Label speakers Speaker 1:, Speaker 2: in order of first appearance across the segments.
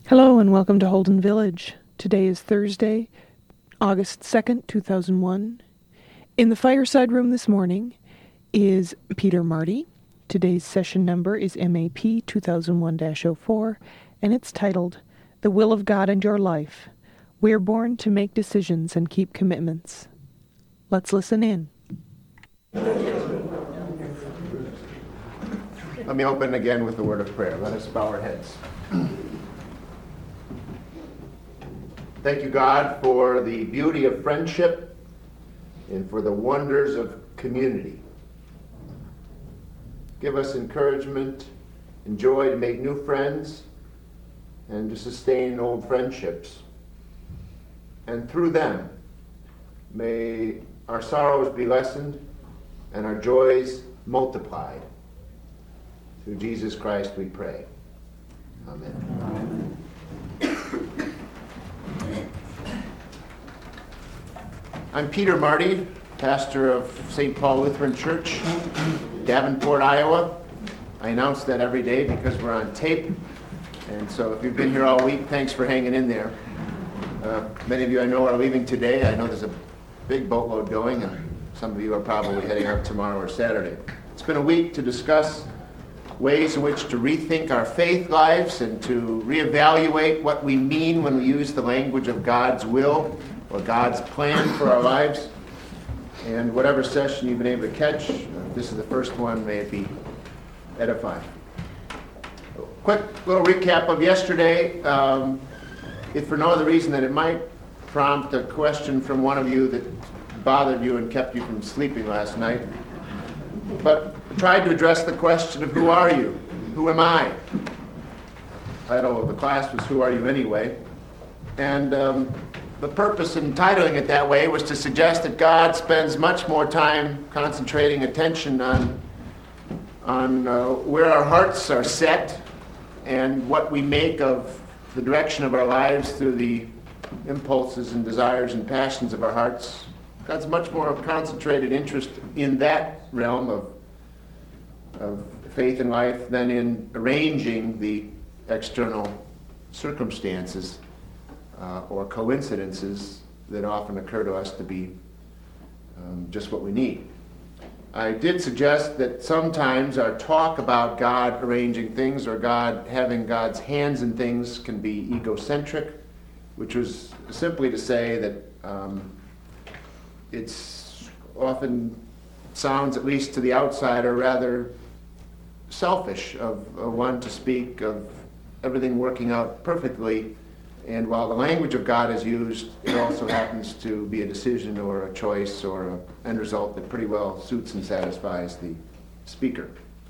Speaker 1: Hello and welcome to Holden Village. Today is Thursday, August 2nd, 2001. In the fireside room this morning is Peter Marty. Today's session number is MAP 2001-04, and it's titled, The Will of God and Your Life. We're born to make decisions and keep commitments. Let's listen in.
Speaker 2: Let me open again with a word of prayer. Let us bow our heads. Thank you, God, for the beauty of friendship and for the wonders of community. Give us encouragement and joy to make new friends and to sustain old friendships. And through them, may our sorrows be lessened and our joys multiplied. Through Jesus Christ we pray. Amen. Amen. I'm Peter Marty, pastor of St. Paul Lutheran Church, Davenport, Iowa. I announce that every day because we're on tape. And so if you've been here all week, thanks for hanging in there. Many of you I know are leaving today. I know there's a big boatload going, and some of you are probably heading up tomorrow or Saturday. It's been a week to discuss ways in which to rethink our faith lives and to reevaluate what we mean when we use the language of God's will or God's plan for our lives. And whatever session you've been able to catch, if this is the first one, may it be edifying. Quick little recap of yesterday. If for no other reason than it might prompt a question from one of you that bothered you and kept you from sleeping last night. But I tried to address the question of who are you? Who am I? The title of the class was Who Are You Anyway? And the purpose in titling it that way was to suggest that God spends much more time concentrating attention on where our hearts are set and what we make of the direction of our lives through the impulses and desires and passions of our hearts. God's much more concentrated interest in that realm of faith and life than in arranging the external circumstances or coincidences that often occur to us to be just what we need. I did suggest that sometimes our talk about God arranging things or God having God's hands in things can be egocentric, which was simply to say that it's often sounds, at least to the outsider, rather selfish of one to speak of everything working out perfectly. And while the language of God is used, it also happens to be a decision or a choice or an end result that pretty well suits and satisfies the speaker.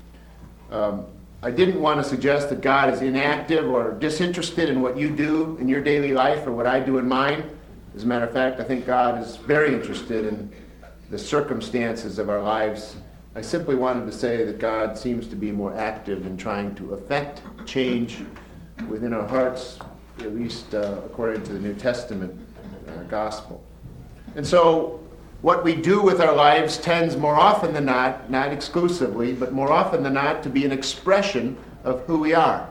Speaker 2: I didn't want to suggest that God is inactive or disinterested in what you do in your daily life or what I do in mine. As a matter of fact, I think God is very interested in the circumstances of our lives. I simply wanted to say that God seems to be more active in trying to effect change within our hearts, at least according to the New Testament gospel. And so what we do with our lives tends more often than not exclusively, but more often than not to be an expression of who we are.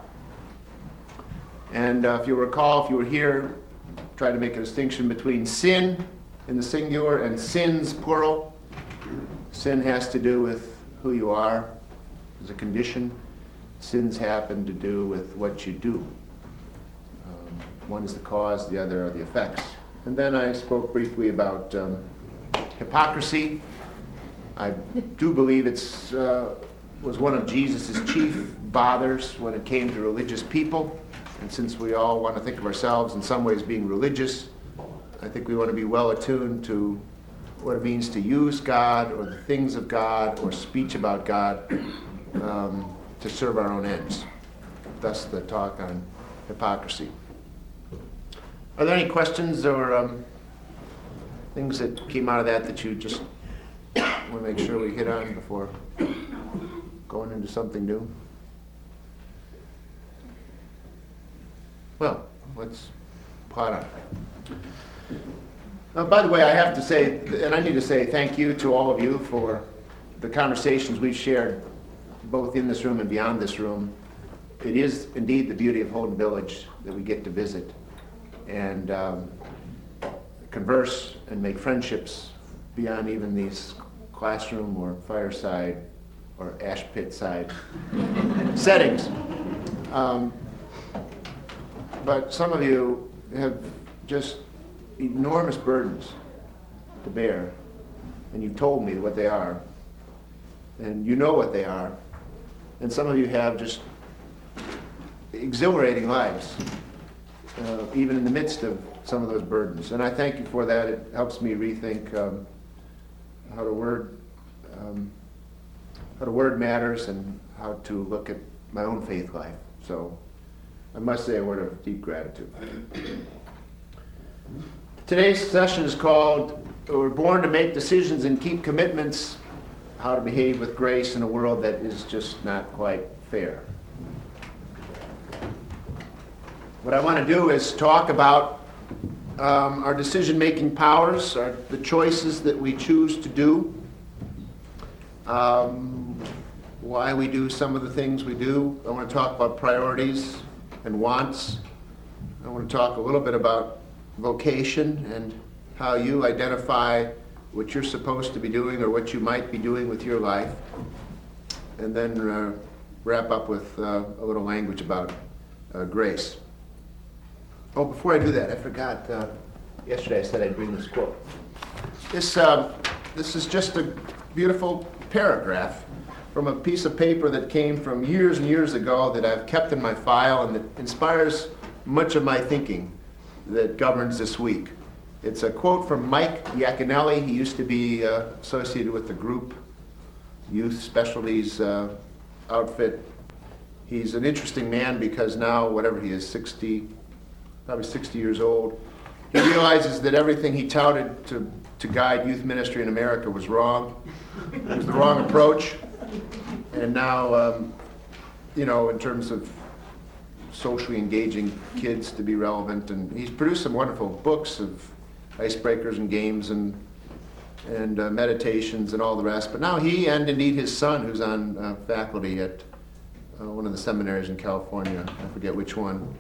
Speaker 2: And if you recall, if you were here, try to make a distinction between sin in the singular and sins plural. Sin has to do with who you are as a condition. Sins happen to do with what you do. One is the cause, the other are the effects. And then I spoke briefly about hypocrisy. I do believe it was one of Jesus' chief bothers when it came to religious people. And since we all want to think of ourselves in some ways being religious, I think we want to be well attuned to what it means to use God or the things of God or speech about God to serve our own ends. Thus the talk on hypocrisy. Are there any questions or things that came out of that you just want to make sure we hit on before going into something new? Well, let's plot on. By the way, I have to say, and I need to say thank you to all of you for the conversations we've shared, both in this room and beyond this room, it is indeed the beauty of Holden Village that we get to visit and converse and make friendships beyond even these classroom or fireside or ash pit side settings. But some of you have just enormous burdens to bear, and you've told me what they are, and you know what they are, and some of you have just exhilarating lives, even in the midst of some of those burdens. And I thank you for that. It helps me rethink how the word matters and how to look at my own faith life. So I must say a word of deep gratitude. Today's session is called "We're Born to Make Decisions and Keep Commitments: How to Behave with Grace in a World That Is Just Not Quite Fair." What I want to do is talk about our decision-making powers, the choices that we choose to do, why we do some of the things we do. I want to talk about priorities and wants. I want to talk a little bit about vocation and how you identify what you're supposed to be doing or what you might be doing with your life, and then wrap up with a little language about grace. Oh, before I do that, I forgot, yesterday I said I'd bring this quote. This is just a beautiful paragraph from a piece of paper that came from years and years ago that I've kept in my file and that inspires much of my thinking that governs this week. It's a quote from Mike Yaconelli. He used to be associated with the Group Youth Specialties outfit. He's an interesting man because now, whatever he is, probably 60 years old, he realizes that everything he touted to guide youth ministry in America was wrong. It was the wrong approach. And now, in terms of socially engaging kids to be relevant, and he's produced some wonderful books of icebreakers and games and meditations and all the rest. But now he and indeed his son, who's on faculty at one of the seminaries in California, I forget which one,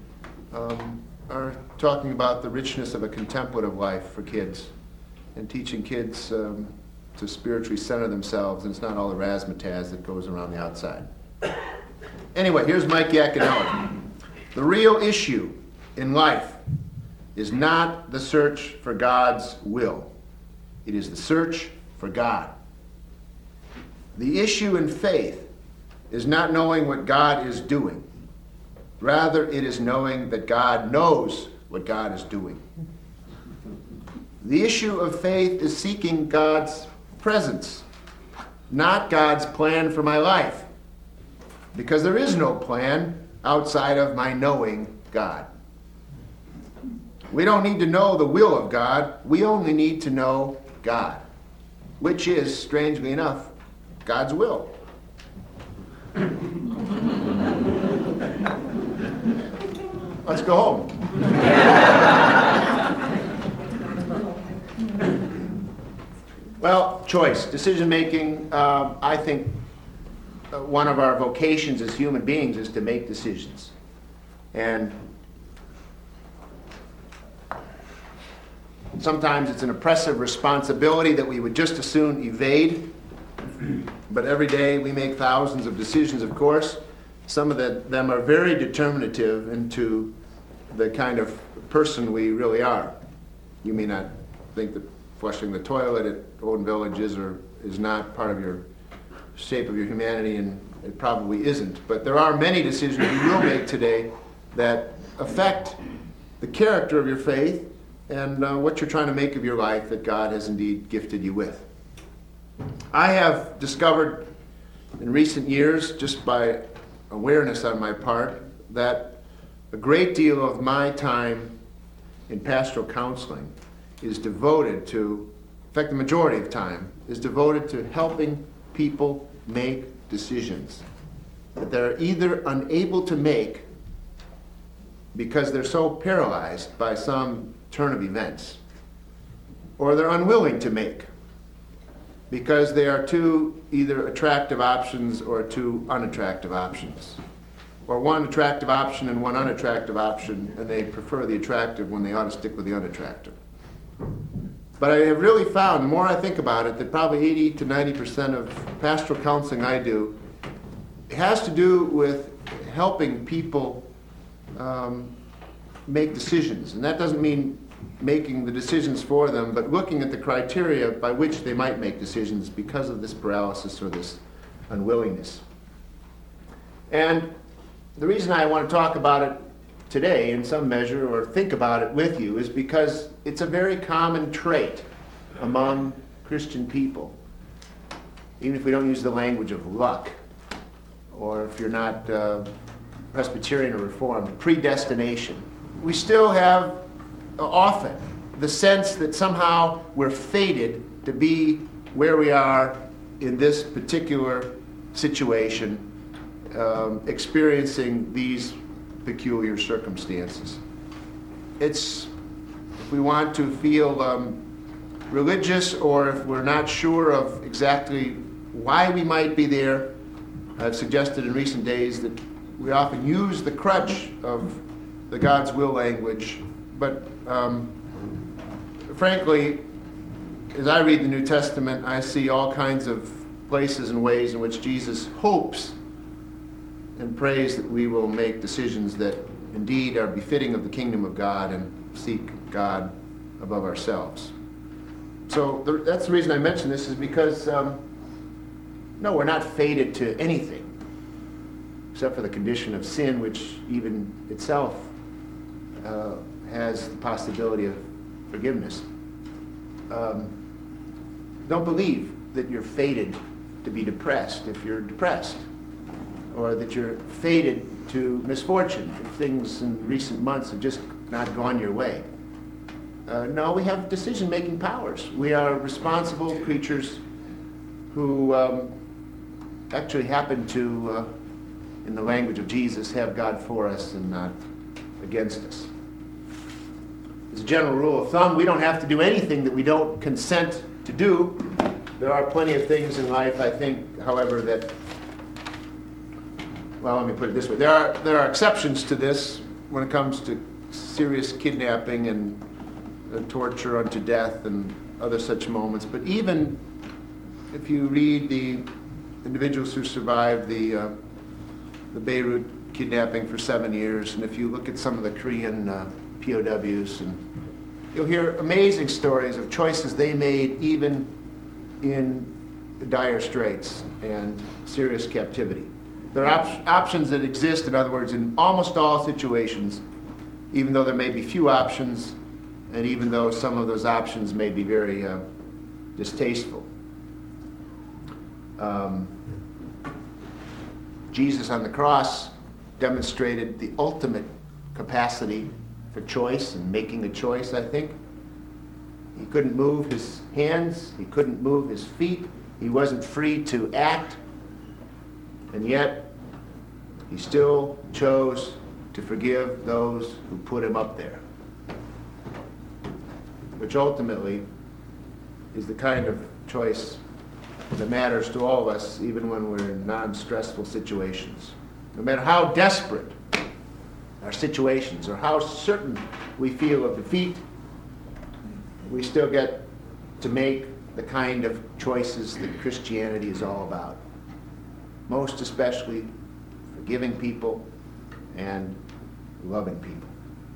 Speaker 2: are talking about the richness of a contemplative life for kids and teaching kids to spiritually center themselves, and it's not all the razzmatazz that goes around the outside. Anyway, here's Mike Yaconelli. The real issue in life is not the search for God's will. It is the search for God. The issue in faith is not knowing what God is doing. Rather, it is knowing that God knows what God is doing. The issue of faith is seeking God's presence, not God's plan for my life, because there is no plan outside of my knowing God. We don't need to know the will of God. We only need to know God, which is, strangely enough, God's will. Let's go home. Well, choice, decision-making, I think one of our vocations as human beings is to make decisions. And sometimes it's an oppressive responsibility that we would just as soon evade. But every day we make thousands of decisions, of course. Some of them are very determinative into the kind of person we really are. You may not think that flushing the toilet at Holden Village is or is not part of your shape of your humanity, and it probably isn't. But there are many decisions you will make today that affect the character of your faith and what you're trying to make of your life that God has indeed gifted you with. I have discovered in recent years, just by awareness on my part, that a great deal of my time in pastoral counseling is devoted to, in fact, the majority of time, is devoted to helping people make decisions that they're either unable to make because they're so paralyzed by some turn of events, or they're unwilling to make because they are two either attractive options or two unattractive options. or one attractive option and one unattractive option, and they prefer the attractive when they ought to stick with the unattractive. But I have really found, the more I think about it, that probably 80 to 90% of pastoral counseling I do has to do with helping people make decisions. And that doesn't mean making the decisions for them, but looking at the criteria by which they might make decisions because of this paralysis or this unwillingness. And the reason I want to talk about it today in some measure, or think about it with you, is because it's a very common trait among Christian people. Even if we don't use the language of luck, or if you're not Presbyterian or Reformed, predestination. We still have often the sense that somehow we're fated to be where we are in this particular situation, experiencing these peculiar circumstances. If we want to feel religious, or if we're not sure of exactly why we might be there, I've suggested in recent days that we often use the crutch of the God's will language, but frankly, as I read the New Testament, I see all kinds of places and ways in which Jesus hopes and prays that we will make decisions that indeed are befitting of the kingdom of God and seek God above ourselves. So that's the reason I mention this, is because, no, we're not fated to anything except for the condition of sin, which even itself has the possibility of forgiveness. Don't believe that you're fated to be depressed if you're depressed, or that you're fated to misfortune if things in recent months have just not gone your way. No, we have decision-making powers. We are responsible creatures who actually happen to, in the language of Jesus, have God for us and not against us. As a general rule of thumb, we don't have to do anything that we don't consent to do. There are plenty of things in life, I think, however, that, well, let me put it this way. There are exceptions to this when it comes to serious kidnapping and torture unto death and other such moments. But even if you read the individuals who survived the Beirut kidnapping for 7 years, and if you look at some of the Korean POWs, and you'll hear amazing stories of choices they made even in dire straits and serious captivity. There are options that exist, in other words, in almost all situations, even though there may be few options, and even though some of those options may be very distasteful. Jesus on the cross demonstrated the ultimate capacity for choice and making a choice, I think. He couldn't move his hands. He couldn't move his feet. He wasn't free to act. And yet, he still chose to forgive those who put him up there, which ultimately is the kind of choice that matters to all of us, even when we're in non-stressful situations. No matter how desperate our situations or how certain we feel of defeat, we still get to make the kind of choices that Christianity is all about. Most especially forgiving people and loving people.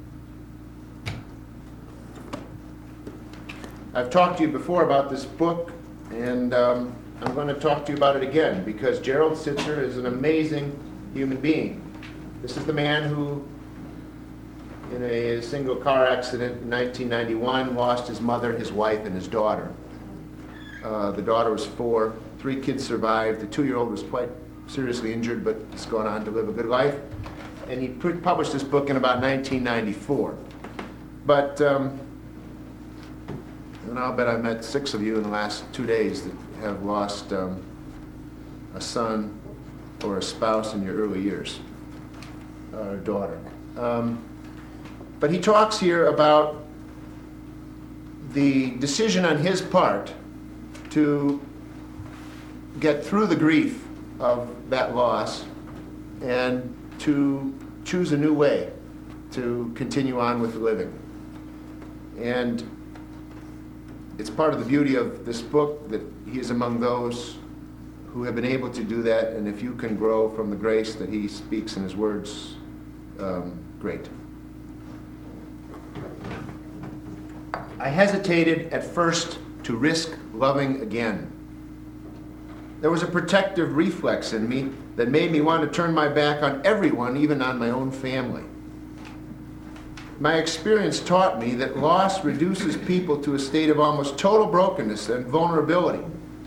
Speaker 2: I've talked to you before about this book, and I'm going to talk to you about it again, because Gerald Sittser is an amazing human being. This is the man who, in a single car accident in 1991, lost his mother, his wife, and his daughter. The daughter was 4. 3 kids survived. The 2-year-old was quite seriously injured, but has gone on to live a good life. And he published this book in about 1994. But, and I'll bet I met 6 of you in the last 2 days that have lost a son or a spouse in your early years, or a daughter. But he talks here about the decision on his part to get through the grief of that loss and to choose a new way to continue on with living. And it's part of the beauty of this book that he is among those who have been able to do that, and if you can grow from the grace that he speaks in his words, great. I hesitated at first to risk loving again. There was a protective reflex in me that made me want to turn my back on everyone, even on my own family. My experience taught me that loss reduces people to a state of almost total brokenness and vulnerability.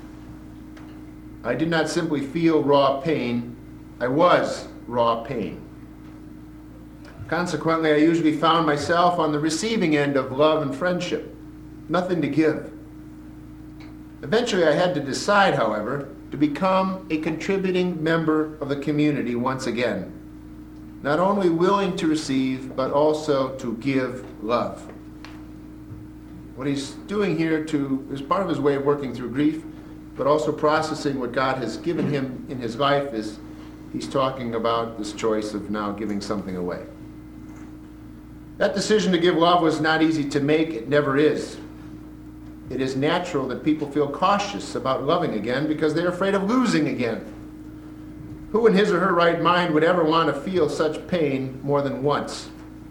Speaker 2: I did not simply feel raw pain, I was raw pain. Consequently, I usually found myself on the receiving end of love and friendship, nothing to give. Eventually, I had to decide, however, to become a contributing member of the community once again, not only willing to receive, but also to give love. What he's doing here is part of his way of working through grief, but also processing what God has given him in his life is he's talking about this choice of now giving something away. That decision to give love was not easy to make. It never is. It is natural that people feel cautious about loving again because they're afraid of losing again. Who in his or her right mind would ever want to feel such pain more than once?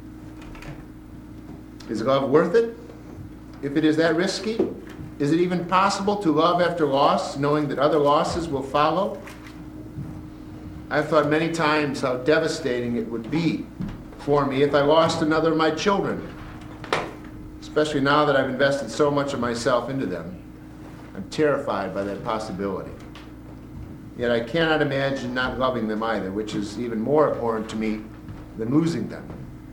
Speaker 2: Is love worth it? If it is that risky, is it even possible to love after loss, knowing that other losses will follow? I've thought many times how devastating it would be for me if I lost another of my children, especially now that I've invested so much of myself into them. I'm terrified by that possibility. Yet I cannot imagine not loving them either, which is even more abhorrent to me than losing them.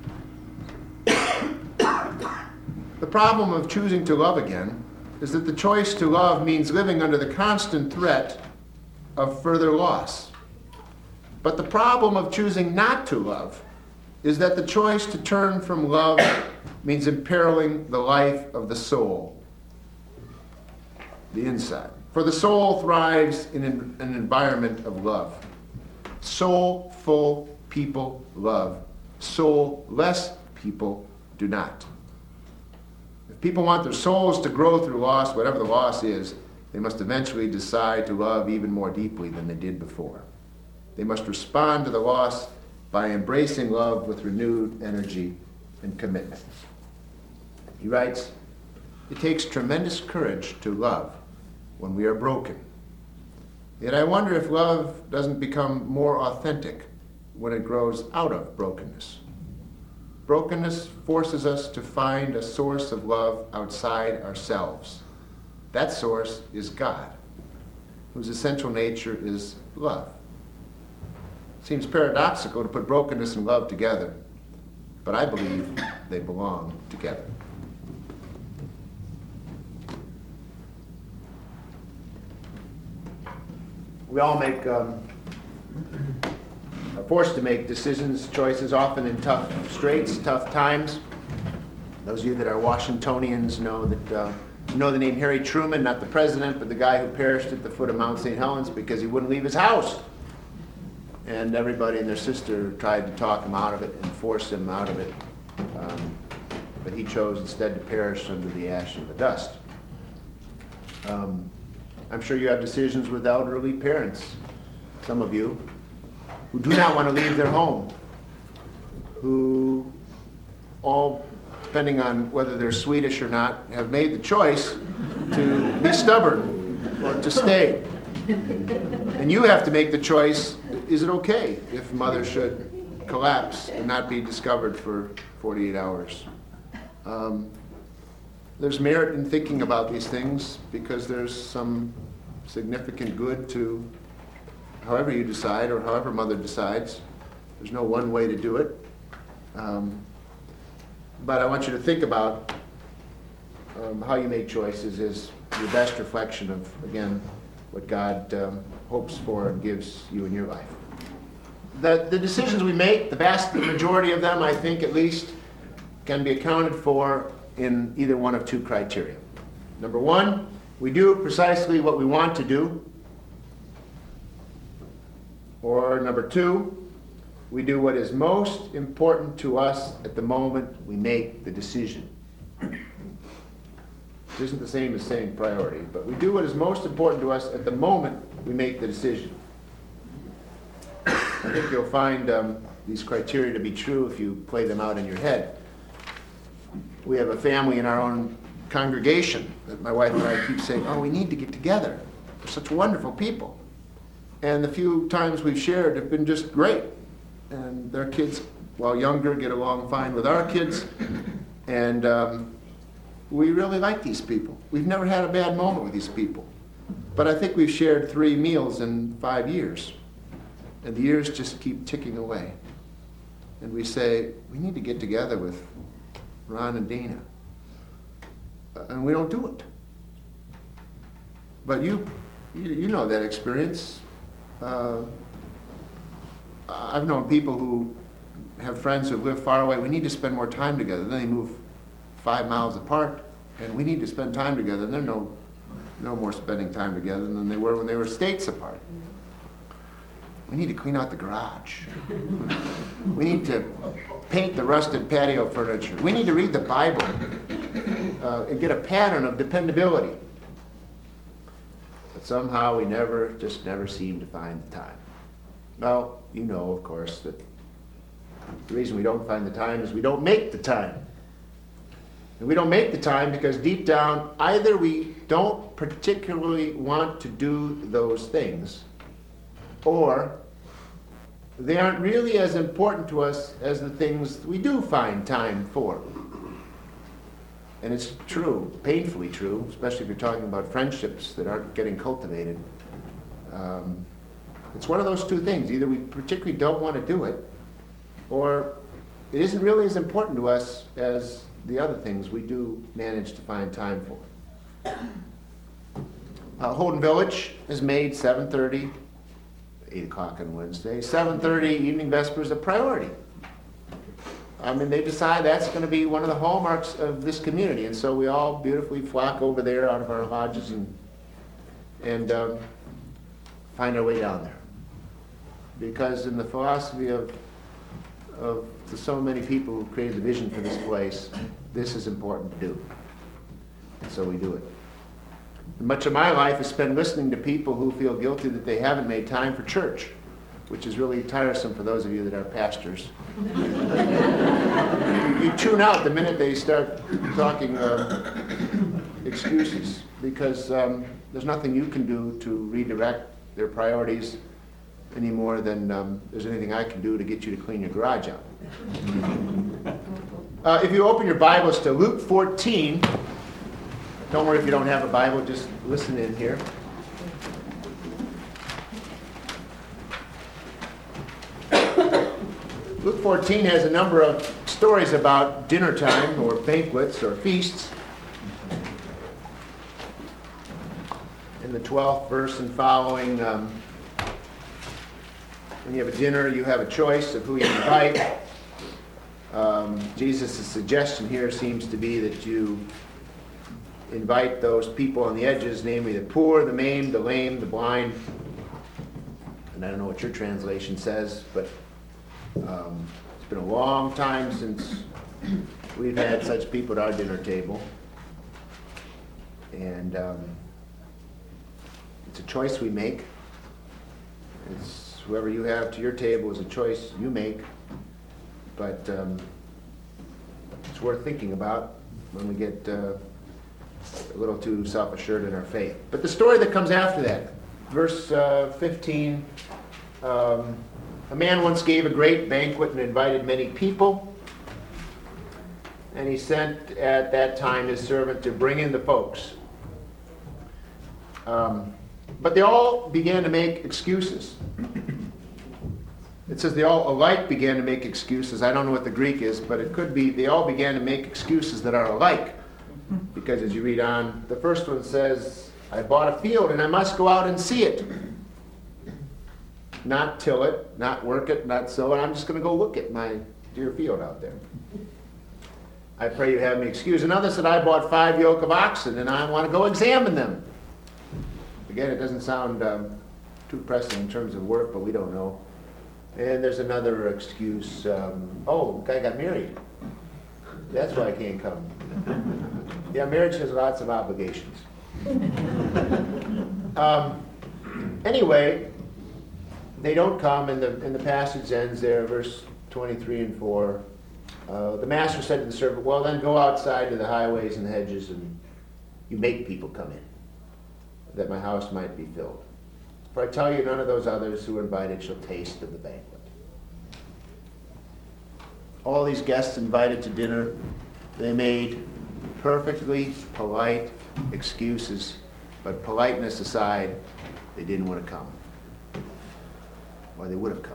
Speaker 2: The problem of choosing to love again is that the choice to love means living under the constant threat of further loss. But the problem of choosing not to love is that the choice to turn from love means imperiling the life of the soul, the inside. For the soul thrives in an environment of love. Soulful people love. Soulless people do not. If people want their souls to grow through loss, whatever the loss is, they must eventually decide to love even more deeply than they did before. They must respond to the loss by embracing love with renewed energy and commitment. He writes, "It takes tremendous courage to love when we are broken. Yet I wonder if love doesn't become more authentic when it grows out of brokenness. Brokenness forces us to find a source of love outside ourselves. That source is God, whose essential nature is love. It seems paradoxical to put brokenness and love together, but I believe they belong together." We all are forced to make decisions, choices, often in tough straits, tough times. Those of you that are Washingtonians know the name Harry Truman, not the president, but the guy who perished at the foot of Mount St. Helens because he wouldn't leave his house. And everybody and their sister tried to talk him out of it and force him out of it. But he chose instead to perish under the ash and the dust. I'm sure you have decisions with elderly parents, some of you, who do not want to leave their home, who all, depending on whether they're Swedish or not, have made the choice to be stubborn or to stay. And you have to make the choice, is it okay if mother should collapse and not be discovered for 48 hours? There's merit in thinking about these things because there's some significant good to however you decide or however mother decides. There's no one way to do it. But I want you to think about how you make choices is your best reflection of, again, what God hopes for and gives you in your life. The decisions we make, the vast majority of them, I think at least, can be accounted for in either one of two criteria. Number one, we do precisely what we want to do. Or number two, We do what is most important to us at the moment we make the decision. It isn't the same as saying priority, but we do what is most important to us at the moment we make the decision. I think you'll find these criteria to be true if you play them out in your head. We have a family in our own congregation that my wife and I keep saying, oh, we need to get together. They're such wonderful people. And the few times we've shared have been just great. And their kids, while younger, get along fine with our kids. And we really like these people. We've never had a bad moment with these people. But I think we've shared 3 meals in 5 years. And the years just keep ticking away. And we say, we need to get together with Ron and Dana. And we don't do it. But you know that experience. I've known people who have friends who live far away. We need to spend more time together. Then they move 5 miles apart, and we need to spend time together. And they're no more spending time together than they were when they were states apart. We need to clean out the garage. We need to paint the rusted patio furniture. We need to read the Bible and get a pattern of dependability. But somehow we just never seem to find the time. Well, you know, of course, that the reason we don't find the time is we don't make the time. And we don't make the time because deep down, either we don't particularly want to do those things, or they aren't really as important to us as the things we do find time for. And it's true, painfully true, especially if you're talking about friendships that aren't getting cultivated. It's one of those two things. Either we particularly don't want to do it, or it isn't really as important to us as the other things we do manage to find time for. Holden Village is made 7:30, 8 o'clock on Wednesday. 7:30 evening vespers a priority. I mean, they decide that's going to be one of the hallmarks of this community, and so we all beautifully flock over there out of our lodges and find our way down there. Because in the philosophy of so many people who created the vision for this place, this is important to do. And so we do it. And much of my life is spent listening to people who feel guilty that they haven't made time for church, which is really tiresome for those of you that are pastors. You tune out the minute they start talking excuses, because there's nothing you can do to redirect their priorities any more than there's anything I can do to get you to clean your garage out. If you open your Bibles to Luke 14, don't worry if you don't have a Bible, just listen in here. Luke 14 has a number of stories about dinner time or banquets or feasts. In the 12th verse and following, when you have a dinner, you have a choice of who you invite. Jesus' suggestion here seems to be that you invite those people on the edges, namely the poor, the maimed, the lame, the blind. And I don't know what your translation says, but it's been a long time since we've had such people at our dinner table. And it's a choice we make. It's whoever you have to your table is a choice you make. But it's worth thinking about when we get a little too self-assured in our faith. But the story that comes after that, verse 15, a man once gave a great banquet and invited many people. And he sent at that time his servant to bring in the folks. But they all began to make excuses. It says they all alike began to make excuses. I don't know what the Greek is, but it could be they all began to make excuses that are alike. Because as you read on, the first one says, I bought a field and I must go out and see it. Not till it, not work it, not sow it. I'm just going to go look at my dear field out there. I pray you have me excused. Another said, I bought 5 yoke of oxen and I want to go examine them. Again, it doesn't sound too pressing in terms of work, but we don't know. And there's another excuse. The guy got married. That's why I can't come. Yeah, marriage has lots of obligations. Anyway, they don't come, and the passage ends there, verse 23 and 4. The master said to the servant, well, then go outside to the highways and the hedges, and you make people come in, that my house might be filled. For I tell you, none of those others who are invited shall taste of the banquet. All these guests invited to dinner, they made perfectly polite excuses, but politeness aside, they didn't want to come. Or they would have come.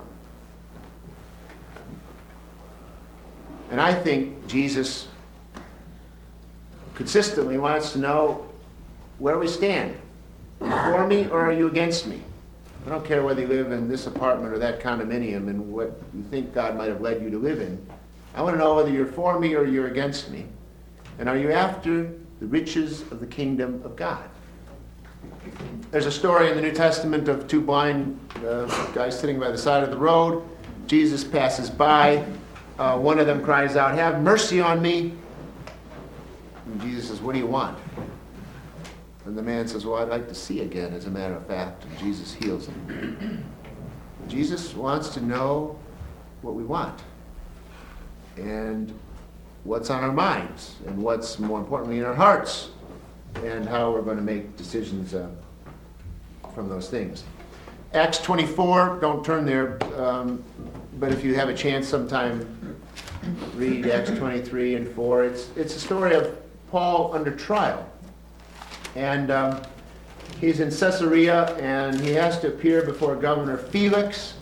Speaker 2: And I think Jesus consistently wants to know where we stand. Are you for me or are you against me? I don't care whether you live in this apartment or that condominium and what you think God might have led you to live in. I want to know whether you're for me or you're against me. And are you after the riches of the kingdom of God? There's a story in the New Testament of two blind guys sitting by the side of the road. Jesus passes by. One of them cries out, have mercy on me. And Jesus says, what do you want? And the man says, well, I'd like to see again, as a matter of fact. And Jesus heals him. Jesus wants to know what we want and what's on our minds and what's more importantly in our hearts and how we're going to make decisions from those things. Acts 24, don't turn there, but if you have a chance sometime, read Acts 23 and 4. It's a story of Paul under trial. And he's in Caesarea, and he has to appear before Governor Felix.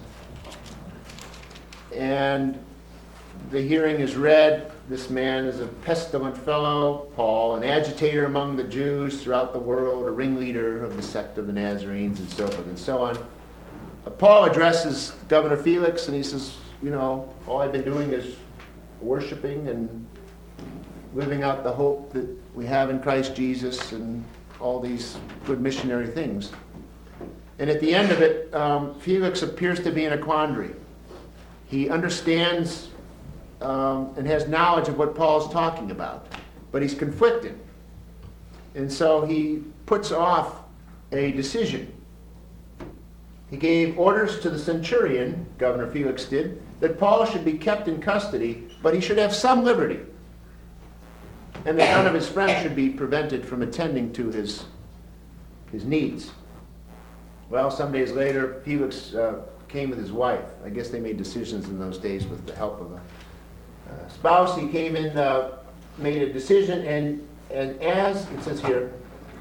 Speaker 2: And the hearing is read. This man is a pestilent fellow, Paul, an agitator among the Jews throughout the world, a ringleader of the sect of the Nazarenes, and so forth and so on. Paul addresses Governor Felix, and he says, all I've been doing is worshiping and living out the hope that we have in Christ Jesus and all these good missionary things. And at the end of it, Felix appears to be in a quandary. He understands and has knowledge of what Paul's talking about, but he's conflicted. And so he puts off a decision. He gave orders to the centurion, Governor Felix did, that Paul should be kept in custody, but he should have some liberty, and that none of his friends should be prevented from attending to his needs. Well, some days later, Felix came with his wife. I guess they made decisions in those days with the help of a spouse. He came in, made a decision, and as, it says here,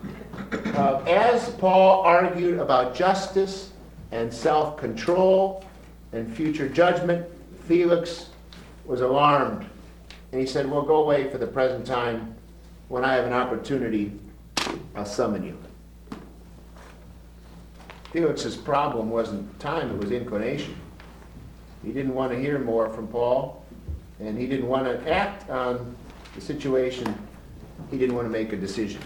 Speaker 2: as Paul argued about justice and self-control and future judgment, Felix was alarmed. And he said, well, go away for the present time. When I have an opportunity, I'll summon you. Felix's problem wasn't time, it was inclination. He didn't want to hear more from Paul, and he didn't want to act on the situation. He didn't want to make a decision.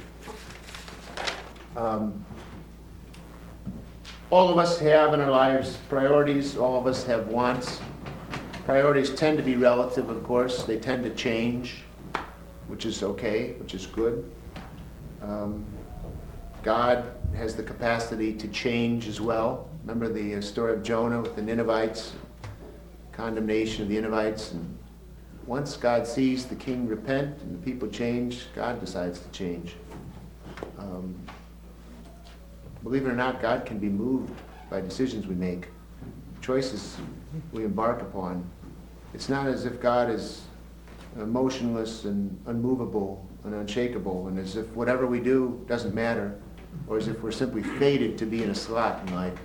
Speaker 2: All of us have in our lives priorities. All of us have wants. Priorities tend to be relative, of course. They tend to change, which is okay, which is good. God has the capacity to change as well. Remember the story of Jonah with the Ninevites, condemnation of the Ninevites. And once God sees the king repent and the people change, God decides to change. Believe it or not, God can be moved by decisions we make, choices we embark upon. It's not as if God is motionless and unmovable and unshakable, and as if whatever we do doesn't matter, or as if we're simply fated to be in a slot in life.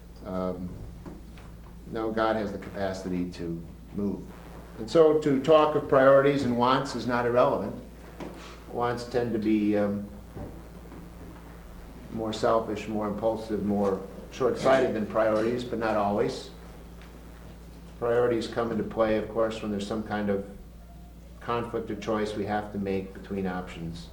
Speaker 2: No, God has the capacity to move. And so to talk of priorities and wants is not irrelevant. Wants tend to be more selfish, more impulsive, more short-sighted than priorities, but not always. Priorities come into play, of course, when there's some kind of conflict or choice we have to make between options.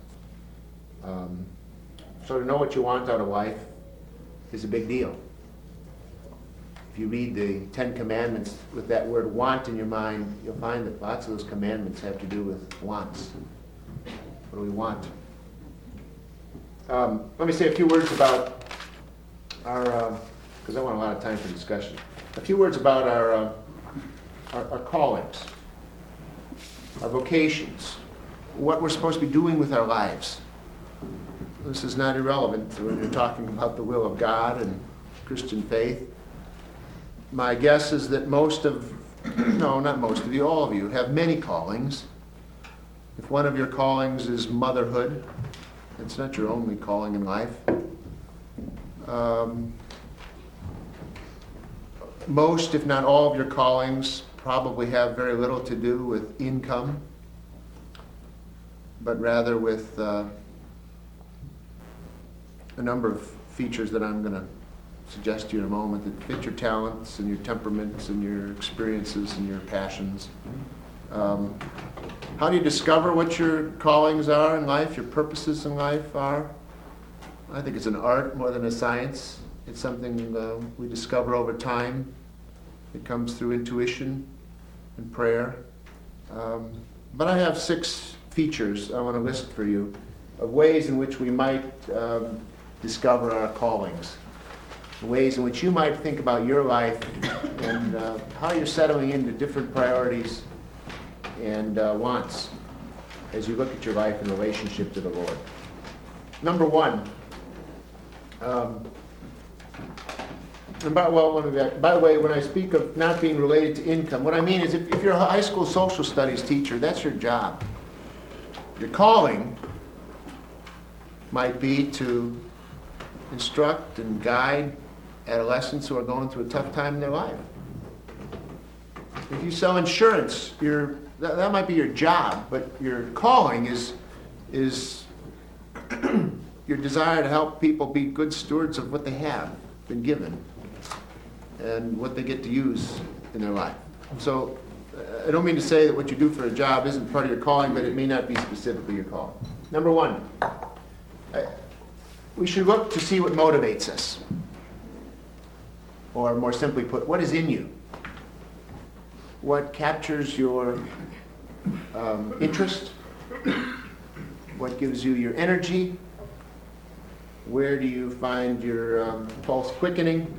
Speaker 2: So to know what you want out of life is a big deal. If if you read the Ten Commandments with that word want in your mind, you'll find that lots of those commandments have to do with wants. What do we want? Let me say a few words about our, because I want a lot of time for discussion. A few words about our callings, our vocations, what we're supposed to be doing with our lives. This is not irrelevant when you're talking about the will of God and Christian faith. My guess is that not most of you, all of you, have many callings. If one of your callings is motherhood, it's not your only calling in life. Most, if not all, of your callings probably have very little to do with income, but rather with a number of features that I'm going to suggest to you in a moment that fit your talents and your temperaments and your experiences and your passions. How do you discover what your callings are in life, your purposes in life are? I think it's an art more than a science. It's something we discover over time. It comes through intuition and prayer. But I have 6 features I want to list for you of ways in which we might discover our callings, ways in which you might think about your life and how you're settling into different priorities and wants as you look at your life in relationship to the Lord. Number 1, by the way, when I speak of not being related to income, what I mean is if you're a high school social studies teacher, that's your job. Your calling might be to instruct and guide adolescents who are going through a tough time in their life. If you sell insurance, that might be your job, but your calling is your desire to help people be good stewards of what they have been given and what they get to use in their life. So I don't mean to say that what you do for a job isn't part of your calling, but it may not be specifically your calling. Number 1, we should look to see what motivates us. Or more simply put, what is in you? What captures your interest? What gives you your energy? Where do you find your pulse quickening?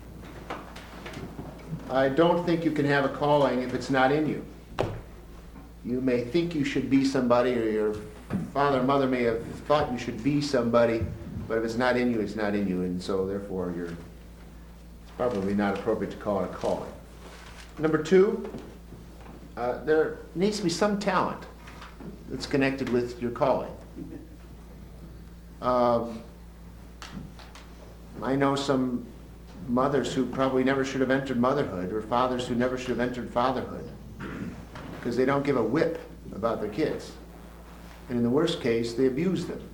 Speaker 2: I don't think you can have a calling if it's not in you. You may think you should be somebody, or your father or mother may have thought you should be somebody, but if it's not in you, it's not in you, and so therefore it's probably not appropriate to call it a calling. Number 2, there needs to be some talent that's connected with your calling. I know some mothers who probably never should have entered motherhood, or fathers who never should have entered fatherhood, because they don't give a whip about their kids. And in the worst case, they abuse them.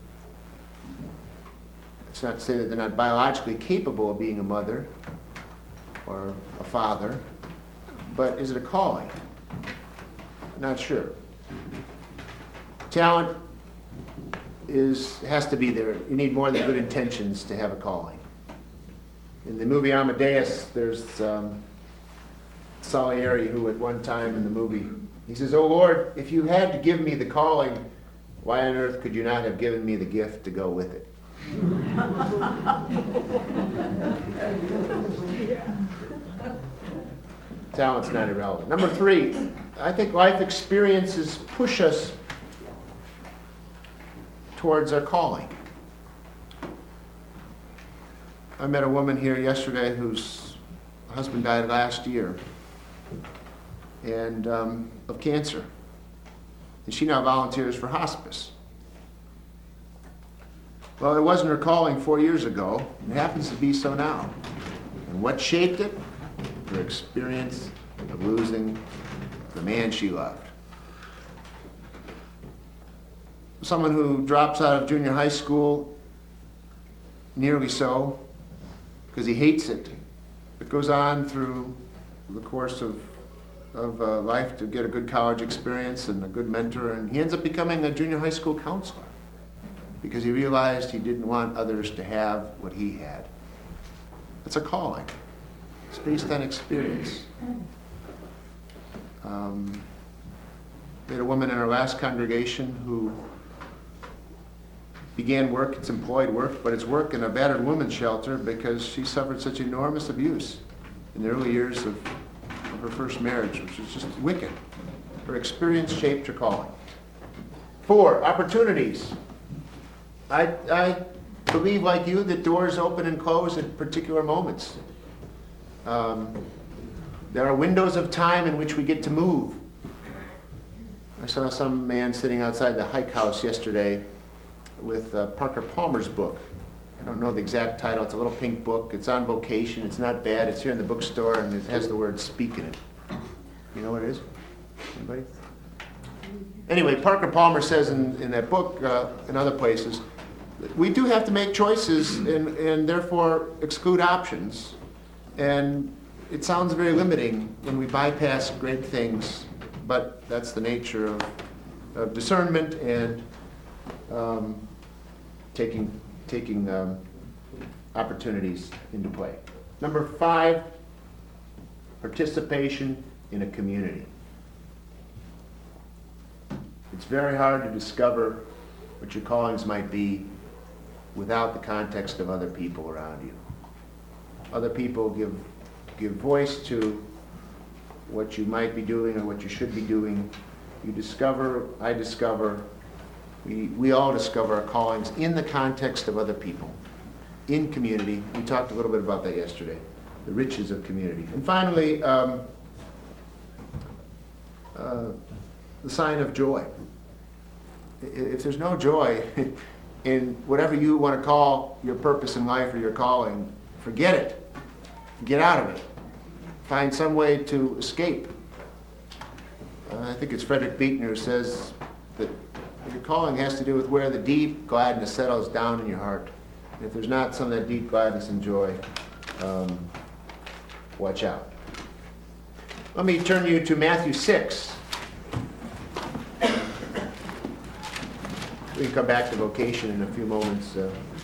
Speaker 2: It's not to say that they're not biologically capable of being a mother or a father, but is it a calling? Not sure. Talent has to be there. You need more than good intentions to have a calling. In the movie Amadeus, there's Salieri, who at one time in the movie, he says, "Oh Lord, if you had to give me the calling, why on earth could you not have given me the gift to go with it?" Talent's not irrelevant. Number 3, I think life experiences push us towards our calling. I met a woman here yesterday whose husband died last year and of cancer. And she now volunteers for hospice. Well, it wasn't her calling 4 years ago. It happens to be so now. And what shaped it? Her experience of losing the man she loved. Someone who drops out of junior high school, nearly so, because he hates it. It goes on through the course of life to get a good college experience and a good mentor, and he ends up becoming a junior high school counselor because he realized he didn't want others to have what he had. It's a calling. It's based on experience. We had a woman in our last congregation who began work. It's employed work, but it's work in a battered women's shelter because she suffered such enormous abuse in the early years of her first marriage, which was just wicked. Her experience shaped her calling. 4, opportunities. I believe, like you, that doors open and close at particular moments. There are windows of time in which we get to move. I saw some man sitting outside the Hike House yesterday with Parker Palmer's book. I don't know the exact title. It's a little pink book. It's on vocation. It's not bad. It's here in the bookstore, and it has the word speak in it. You know what it is? Anybody? Anyway, Parker Palmer says in that book, and other places, we do have to make choices and therefore exclude options. And it sounds very limiting when we bypass great things, but that's the nature of discernment and taking opportunities into play. Number 5, participation in a community. It's very hard to discover what your callings might be without the context of other people around you. Other people give voice to what you might be doing or what you should be doing. You discover, I discover, we all discover our callings in the context of other people, in community. We talked a little bit about that yesterday, the riches of community. And finally, the sign of joy. If there's no joy in whatever you want to call your purpose in life or your calling, forget it. Get out of it. Find some way to escape. I think it's Frederick Buechner who says that your calling has to do with where the deep gladness settles down in your heart. And if there's not some of that deep gladness and joy, watch out. Let me turn you to Matthew 6. We can come back to vocation in a few moments.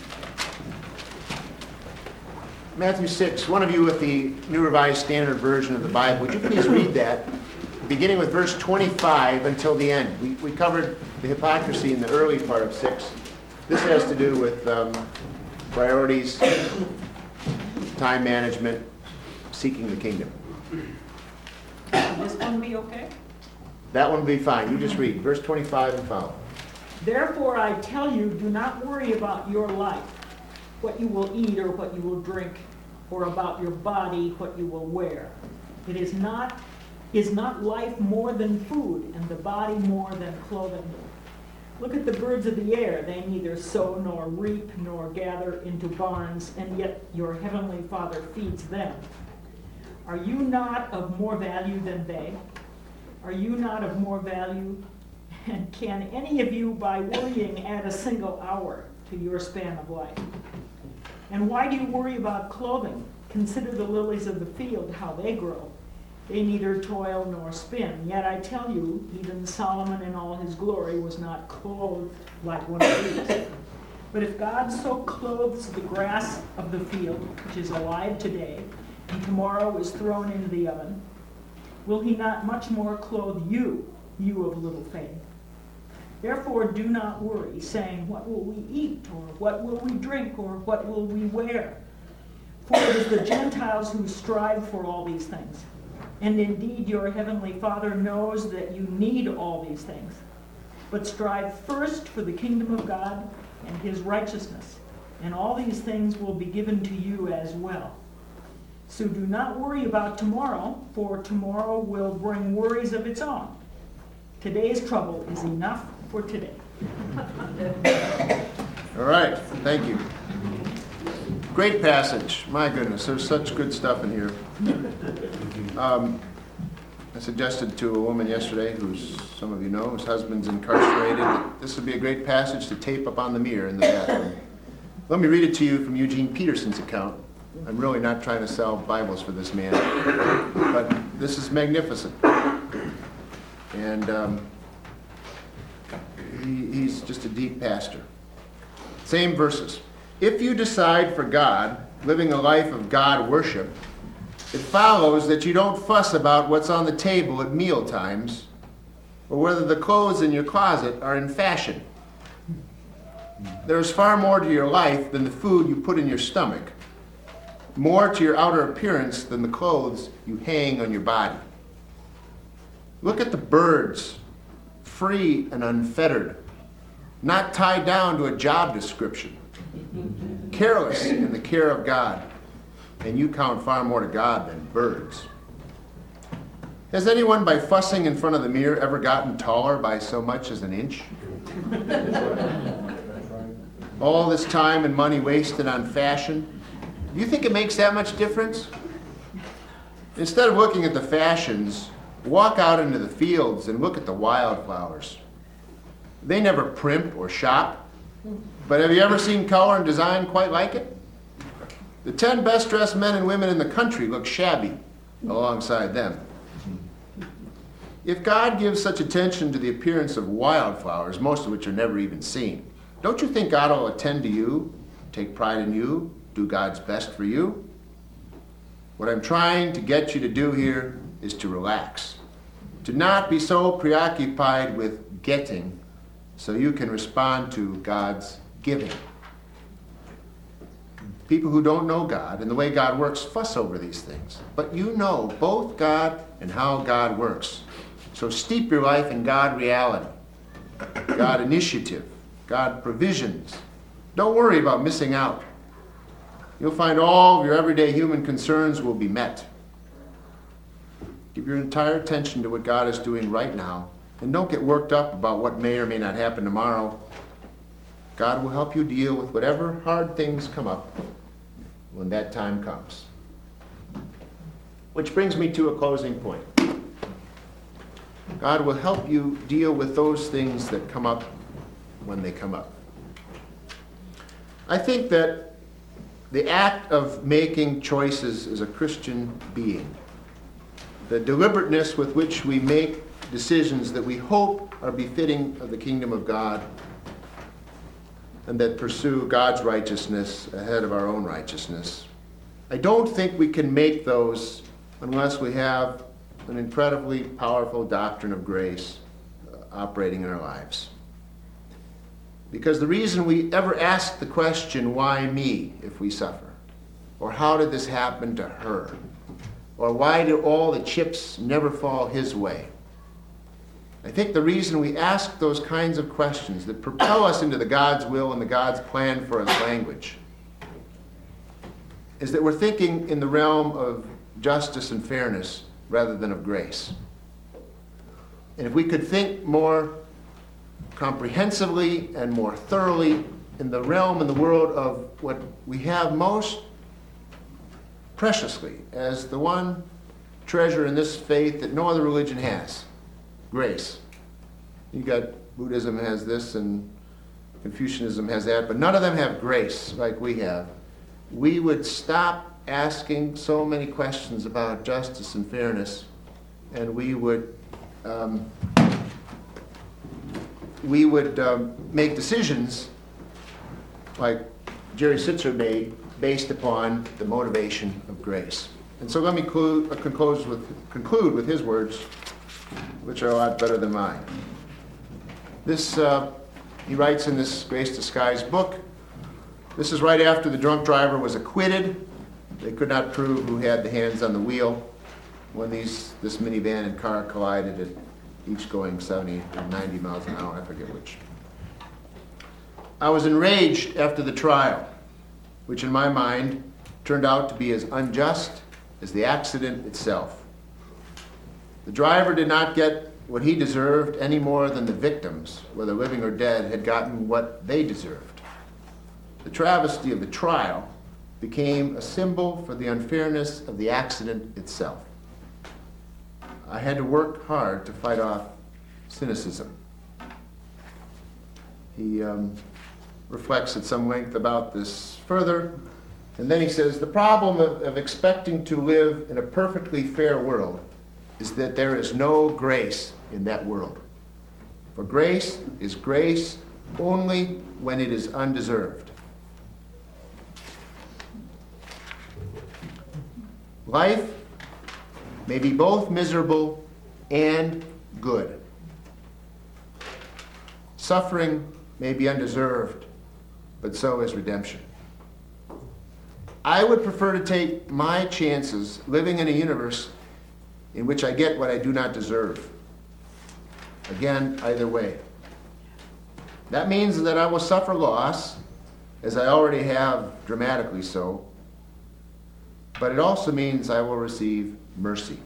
Speaker 2: Matthew 6, one of you with the New Revised Standard Version of the Bible, would you please read that, beginning with verse 25 until the end. We covered the hypocrisy in the early part of 6. This has to do with priorities, time management, seeking the kingdom.
Speaker 3: This one be okay?
Speaker 2: That one will be fine. You just read verse 25 and follow.
Speaker 3: Therefore I tell you, do not worry about your life, what you will eat or what you will drink, or about your body, what you will wear. Is not life more than food, and the body more than clothing? Look at the birds of the air. They neither sow nor reap nor gather into barns, and yet your heavenly Father feeds them. Are you not of more value than they? Are you not of more value? And can any of you, by worrying, add a single hour to your span of life? And why do you worry about clothing? Consider the lilies of the field, how they grow. They neither toil nor spin. Yet I tell you, even Solomon in all his glory was not clothed like one of these. But if God so clothes the grass of the field, which is alive today, and tomorrow is thrown into the oven, will he not much more clothe you, you of little faith? Therefore do not worry, saying, what will we eat, or what will we drink, or what will we wear? For it is the Gentiles who strive for all these things. And indeed your heavenly Father knows that you need all these things. But strive first for the kingdom of God and his righteousness, and all these things will be given to you as well. So do not worry about tomorrow, for tomorrow will bring worries of its own. Today's trouble is enough for today.
Speaker 2: All right, thank you. Great passage. My goodness, there's such good stuff in here. I suggested to a woman yesterday, who's some of you know, whose husband's incarcerated, that this would be a great passage to tape up on the mirror in the bathroom. Let me read it to you from Eugene Peterson's account. I'm really not trying to sell Bibles for this man, but this is magnificent. And he's just a deep pastor. Same verses. If you decide for God, living a life of God worship, it follows that you don't fuss about what's on the table at meal times or whether the clothes in your closet are in fashion. There's far more to your life than the food you put in your stomach, more to your outer appearance than the clothes you hang on your body. Look at the birds, free and unfettered, not tied down to a job description, careless in the care of God, and you count far more to God than birds. Has anyone, by fussing in front of the mirror, ever gotten taller by so much as an inch? All this time and money wasted on fashion, do you think it makes that much difference? Instead of looking at the fashions, walk out into the fields and look at the wildflowers. They never primp or shop, but have you ever seen color and design quite like it? The 10 best dressed men and women in the country look shabby alongside them. If God gives such attention to the appearance of wildflowers, most of which are never even seen, don't you think God will attend to you, take pride in you, do God's best for you? What I'm trying to get you to do here is to relax, to not be so preoccupied with getting so you can respond to God's giving. People who don't know God and the way God works fuss over these things. But you know both God and how God works. So steep your life in God reality, God initiative, God provisions. Don't worry about missing out. You'll find all of your everyday human concerns will be met. Give your entire attention to what God is doing right now, and don't get worked up about what may or may not happen tomorrow. God will help you deal with whatever hard things come up when that time comes. Which brings me to a closing point. God will help you deal with those things that come up when they come up. I think that the act of making choices as a Christian being, the deliberateness with which we make decisions that we hope are befitting of the kingdom of God and that pursue God's righteousness ahead of our own righteousness, I don't think we can make those unless we have an incredibly powerful doctrine of grace operating in our lives. Because the reason we ever ask the question, why me, if we suffer? Or how did this happen to her? Or why do all the chips never fall his way? I think the reason we ask those kinds of questions that propel us into the God's will and the God's plan for us language is that we're thinking in the realm of justice and fairness rather than of grace. And if we could think more comprehensively and more thoroughly in the realm and the world of what we have most preciously as the one treasure in this faith that no other religion has, grace. You got Buddhism has this and Confucianism has that, but none of them have grace like we have. We would stop asking so many questions about justice and fairness, and we would make decisions like Jerry Sitzer made based upon the motivation of grace. And so let me conclude with his words, which are a lot better than mine. He writes in this Grace Disguised book, this is right after the drunk driver was acquitted. They could not prove who had the hands on the wheel when this minivan and car collided at each going 70 or 90 miles an hour, I forget which. I was enraged after the trial, which in my mind turned out to be as unjust as the accident itself. The driver did not get what he deserved any more than the victims, whether living or dead, had gotten what they deserved. The travesty of the trial became a symbol for the unfairness of the accident itself. I had to work hard to fight off cynicism. He reflects at some length about this further, and then he says, the problem of expecting to live in a perfectly fair world is that there is no grace in that world. For grace is grace only when it is undeserved. Life may be both miserable and good. Suffering may be undeserved, but so is redemption. I would prefer to take my chances living in a universe in which I get what I do not deserve. Again, either way. That means that I will suffer loss, as I already have dramatically so, but it also means I will receive mercy.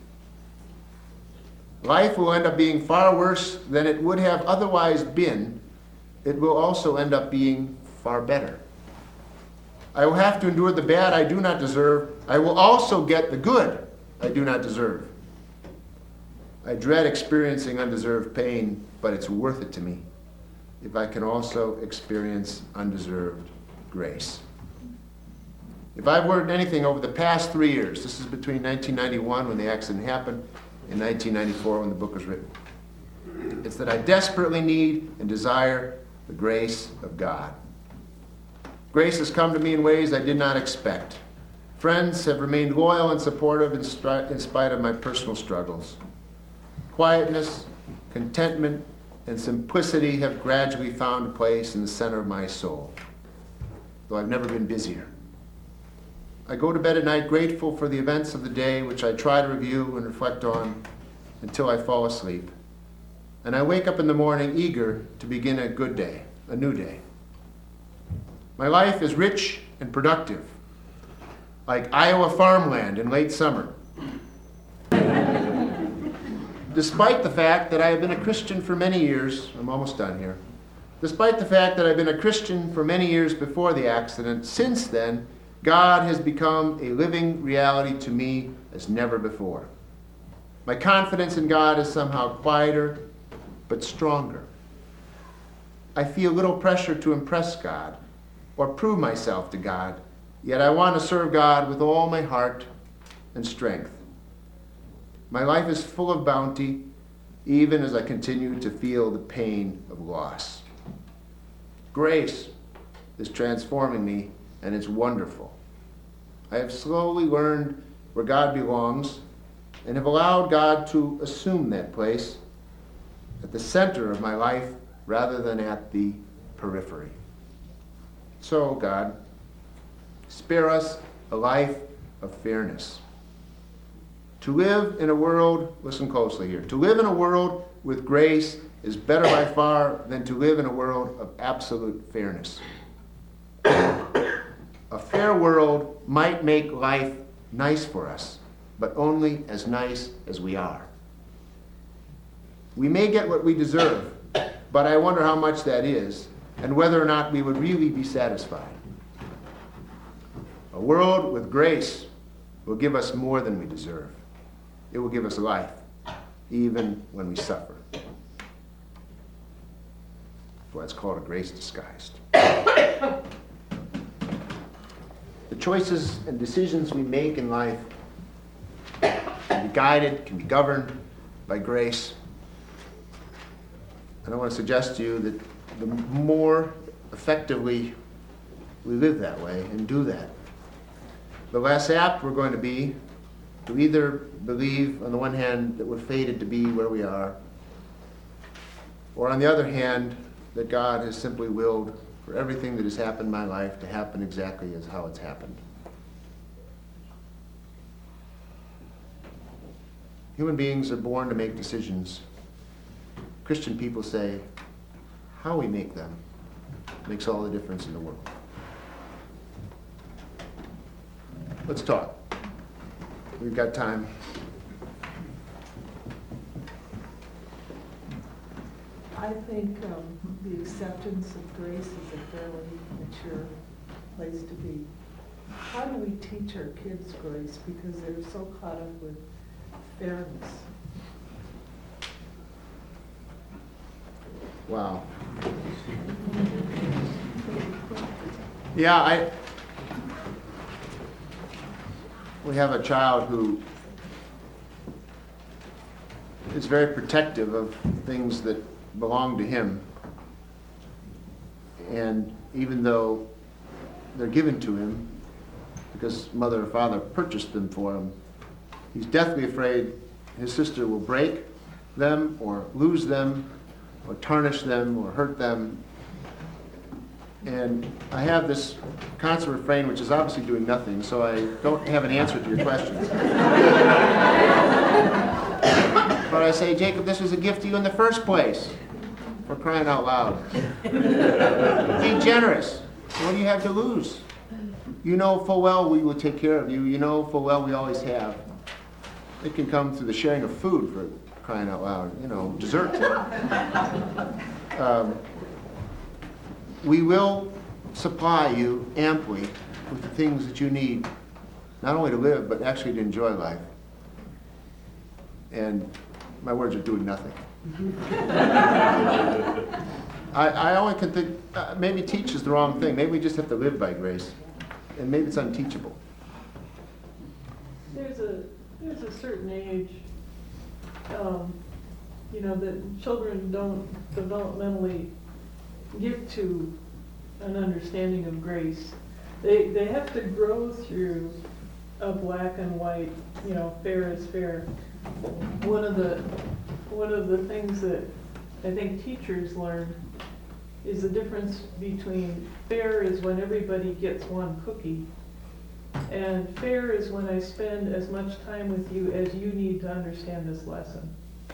Speaker 2: Life will end up being far worse than it would have otherwise been. It will also end up being far better. I will have to endure the bad I do not deserve. I will also get the good I do not deserve. I dread experiencing undeserved pain, but it's worth it to me if I can also experience undeserved grace. If I've learned anything over the past 3 years, this is between 1991 when the accident happened and 1994 when the book was written, it's that I desperately need and desire the grace of God. Grace has come to me in ways I did not expect. Friends have remained loyal and supportive in spite of my personal struggles. Quietness, contentment, and simplicity have gradually found a place in the center of my soul, though I've never been busier. I go to bed at night grateful for the events of the day, which I try to review and reflect on until I fall asleep. And I wake up in the morning eager to begin a good day, a new day. My life is rich and productive, like Iowa farmland in late summer. Despite the fact that I have been a Christian for many years, I'm almost done here. Despite the fact that I've been a Christian for many years before the accident, since then, God has become a living reality to me as never before. My confidence in God is somehow quieter, but stronger. I feel little pressure to impress God or prove myself to God, yet I want to serve God with all my heart and strength. My life is full of bounty, even as I continue to feel the pain of loss. Grace is transforming me, and it's wonderful. I have slowly learned where God belongs and have allowed God to assume that place at the center of my life rather than at the periphery. So, God, spare us a life of fairness. To live in a world, listen closely here, to live in a world with grace is better by far than to live in a world of absolute fairness. A fair world might make life nice for us, but only as nice as we are. We may get what we deserve, but I wonder how much that is, and whether or not we would really be satisfied. A world with grace will give us more than we deserve. It will give us life, even when we suffer. Well, it's called a grace disguised. The choices and decisions we make in life can be guided, can be governed by grace. And I want to suggest to you that the more effectively we live that way and do that, the less apt we're going to be to either believe, on the one hand, that we're fated to be where we are, or on the other hand, that God has simply willed for everything that has happened in my life to happen exactly as how it's happened. Human beings are born to make decisions. Christian people say, how we make them makes all the difference in the world. Let's talk. We've got time.
Speaker 4: I think the acceptance of grace is a fairly mature place to be. How do we teach our kids grace? Because they're so caught up with fairness.
Speaker 2: Wow. Yeah, we have a child who is very protective of things that belong to him. And even though they're given to him, because mother or father purchased them for him, He's deathly afraid his sister will break them or lose them or tarnish them or hurt them. And I have this constant refrain, which is obviously doing nothing, so I don't have an answer to your question. But I say, Jacob, this was a gift to you in the first place, for crying out loud. Be generous. What do you have to lose? You know full well we will take care of you. You know full well we always have. It can come through the sharing of food, for crying out loud. Dessert. We will supply you amply with the things that you need, not only to live, but actually to enjoy life. And my words are doing nothing. I only can think, maybe teach is the wrong thing. Maybe we just have to live by grace. And maybe it's unteachable.
Speaker 5: There's a certain age, that children don't developmentally get to an understanding of grace. They have to grow through a black and white, fair is fair. One of the things that I think teachers learn is the difference between fair is when everybody gets one cookie, and fair is when I spend as much time with you as you need to understand this lesson.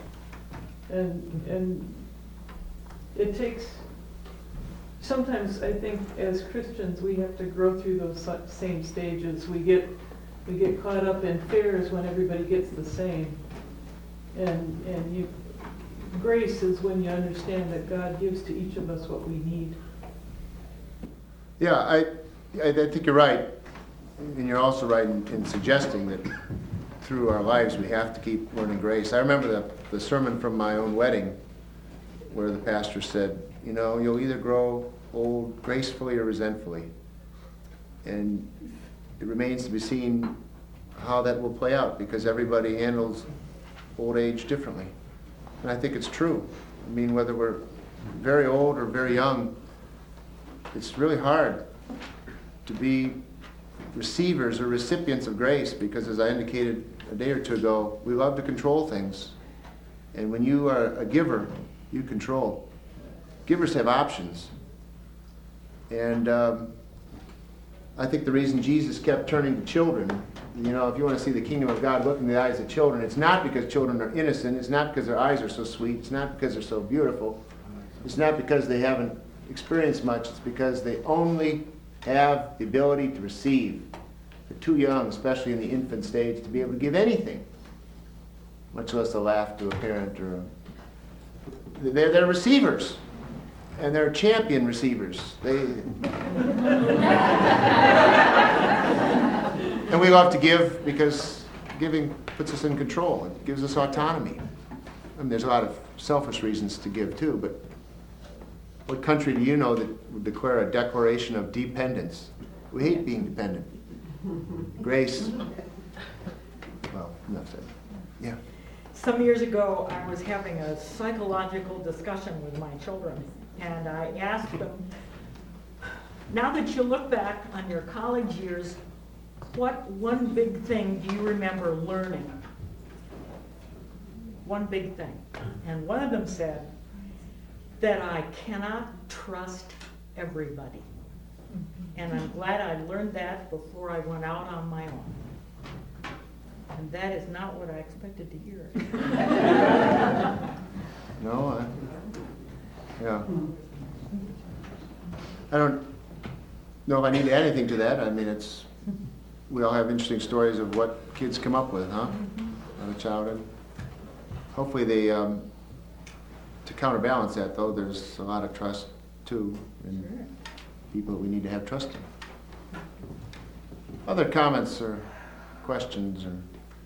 Speaker 5: And it takes, sometimes I think as Christians we have to grow through those same stages. We get caught up in fair is when everybody gets the same. And grace is when you understand that God gives to each of us what we need.
Speaker 2: Yeah, I think you're right. And you're also right in suggesting that through our lives we have to keep learning grace. I remember the sermon from my own wedding where the pastor said, you'll either grow old gracefully or resentfully. And it remains to be seen how that will play out, because everybody handles old age differently. And I think it's true. I mean, whether we're very old or very young, it's really hard to be receivers or recipients of grace, because as I indicated a day or two ago, we love to control things. And when you are a giver, you control. Givers have options. And I think the reason Jesus kept turning to children, if you want to see the kingdom of God, look in the eyes of children. It's not because children are innocent. It's not because their eyes are so sweet. It's not because they're so beautiful. It's not because they haven't experienced much. It's because they only have the ability to receive. They're too young, especially in the infant stage, to be able to give anything, much less a laugh to a parent. They're receivers. And they're champion receivers. And we love to give because giving puts us in control. It gives us autonomy. I mean, there's a lot of selfish reasons to give too, but what country do you know that would declare a declaration of dependence? We hate being dependent. Grace. Well, enough said. Yeah.
Speaker 3: Some years ago, I was having a psychological discussion with my children, and I asked them, now that you look back on your college years, what one big thing do you remember learning? One big thing. And one of them said that I cannot trust everybody. And I'm glad I learned that before I went out on my own. And that is not what I expected to hear.
Speaker 2: No, yeah. I don't know if I need to add anything to that. I mean, we all have interesting stories of what kids come up with, huh? Out of childhood. Hopefully to counterbalance that, though, there's a lot of trust, too, in people that we need to have trust in. Other comments or questions or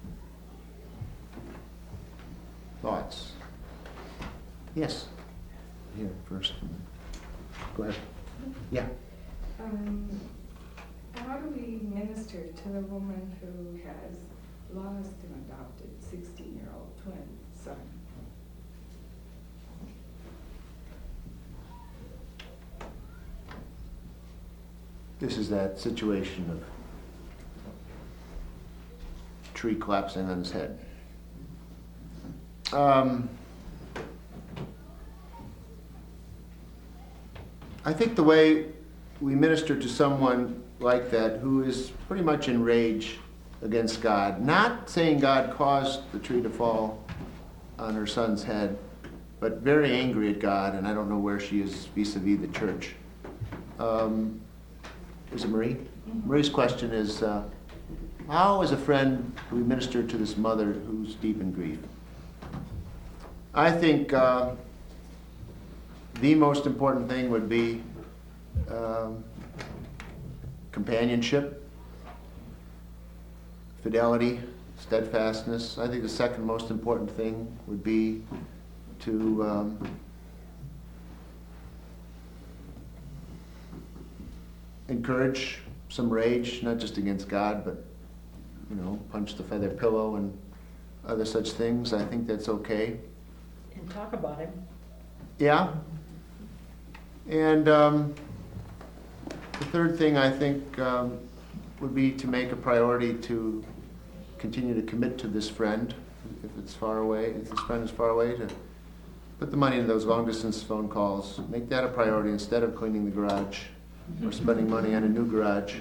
Speaker 2: thoughts? Yes. Here first. Go ahead. Yeah.
Speaker 6: How do we minister to the woman who has lost an adopted 16-year-old twin son?
Speaker 2: This is that situation of tree collapsing on his head. I think the way we minister to someone like that who is pretty much in rage against God, not saying God caused the tree to fall on her son's head, but very angry at God, and I don't know where she is vis-a-vis the church. Is it Marie? Mm-hmm. Marie's question is, how, as a friend, do we minister to this mother who's deep in grief? I think the most important thing would be companionship, fidelity, steadfastness. I think the second most important thing would be to encourage some rage, not just against God, but, punch the feather pillow and other such things. I think that's okay.
Speaker 3: And talk about him.
Speaker 2: Yeah. And the third thing I think would be to make a priority to continue to commit to this friend, if this friend is far away, to put the money into those long-distance phone calls. Make that a priority instead of cleaning the garage or spending money on a new garage.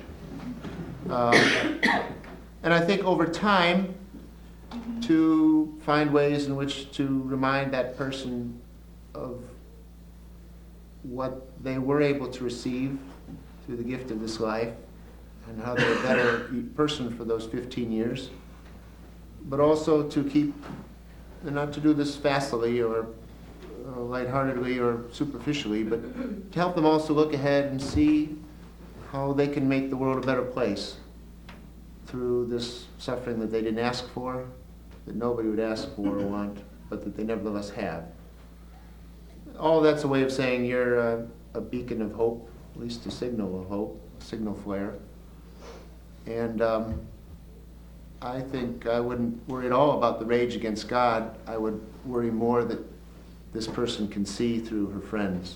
Speaker 2: And I think over time, to find ways in which to remind that person of what they were able to receive through the gift of this life and how they're a better person for those 15 years. But also to keep, and not to do this fastly or lightheartedly or superficially, but to help them also look ahead and see how they can make the world a better place through this suffering that they didn't ask for, that nobody would ask for or want, but that they nevertheless have. All that's a way of saying you're a beacon of hope, at least a signal of hope, a signal flare. And I think I wouldn't worry at all about the rage against God. I would worry more that this person can see through her friends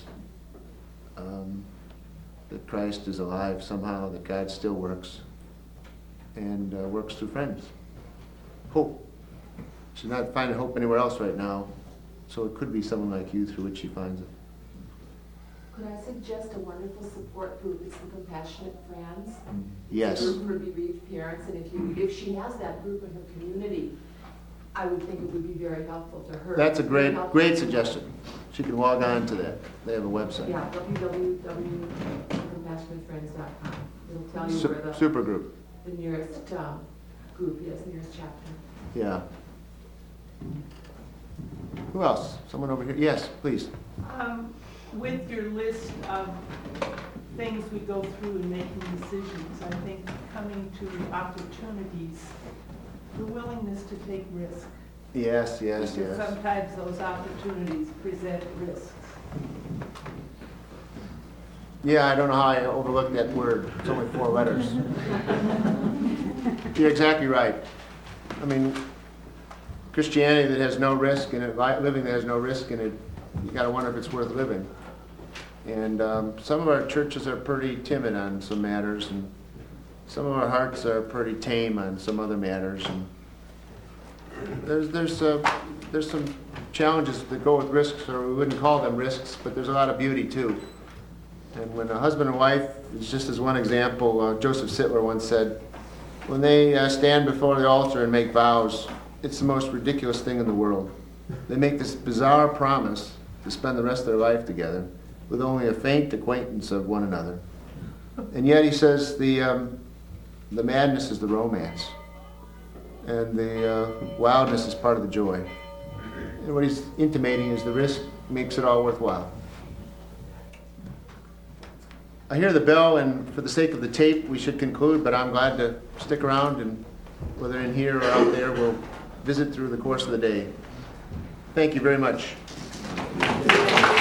Speaker 2: that Christ is alive somehow, that God still works, and works through friends. Hope. She's not finding hope anywhere else right now, so it could be someone like you through which she finds it.
Speaker 7: Could I suggest a wonderful support group? It's the Compassionate Friends.
Speaker 2: Yes.
Speaker 7: It's a group for bereaved parents, and if she has that group in her community, I would think it would be very helpful to her.
Speaker 2: That's a great suggestion. She can log on to that. They have a website.
Speaker 7: Yeah, www.compassionatefriends.com. It'll tell you where
Speaker 2: super group.
Speaker 7: The nearest group is, nearest chapter.
Speaker 2: Yeah. Who else? Someone over here? Yes, please.
Speaker 5: With your list of things we go through in making decisions, I think coming to opportunities, the willingness to take risks.
Speaker 2: Yes.
Speaker 5: Because sometimes those opportunities present risks.
Speaker 2: Yeah, I don't know how I overlooked that word. It's only 4 letters. You're exactly right. I mean, Christianity that has no risk in it, living that has no risk in it, you got to wonder if it's worth living. And some of our churches are pretty timid on some matters, and some of our hearts are pretty tame on some other matters. And there's some challenges that go with risks, or we wouldn't call them risks, but there's a lot of beauty too. And when a husband and wife, just as one example, Joseph Sittler once said, when they stand before the altar and make vows, it's the most ridiculous thing in the world. They make this bizarre promise to spend the rest of their life together with only a faint acquaintance of one another. And yet he says the madness is the romance, and the wildness is part of the joy. And what he's intimating is the risk makes it all worthwhile. I hear the bell, and for the sake of the tape, we should conclude, but I'm glad to stick around, and whether in here or out there, we'll visit through the course of the day. Thank you very much.